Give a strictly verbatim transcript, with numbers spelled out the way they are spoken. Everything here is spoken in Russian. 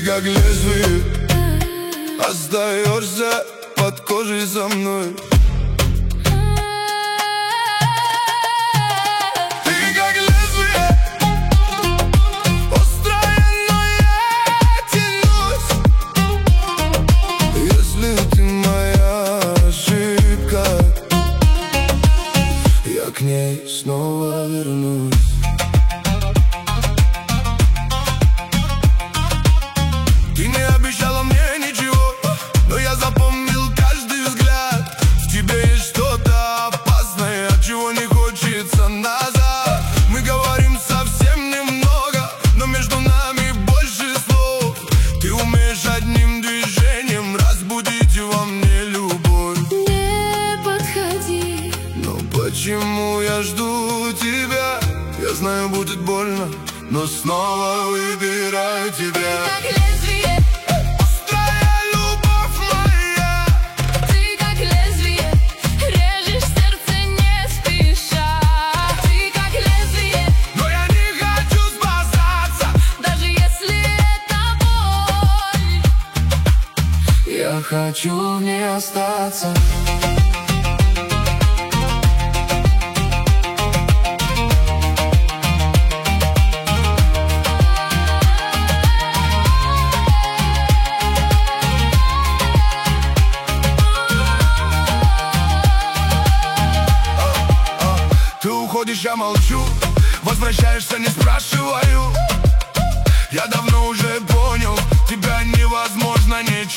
как лезвие, остаешься под кожей со мной. Ты как лезвие, острое, но я тянусь. Если ты моя ошибка, я к ней снова вернусь. Ты не обещала мне ничего, но я запомнил каждый взгляд. В тебе есть что-то опасное, от чего не хочется назад. Мы говорим совсем немного, но между нами больше слов. Ты умеешь одним движением разбудить во мне любовь. Не подходи. Но почему я жду тебя? Я знаю, будет больно, но снова выбираю тебя. Как лезвие, Острая любовь моя. ты как лезвие, режешь сердце не спеша. Ты как лезвие, Но я не хочу спасаться. даже если это боль. Я хочу в ней остаться. Ты уходишь, я молчу, возвращаешься, не спрашиваю. Я давно уже понял, тебя невозможно не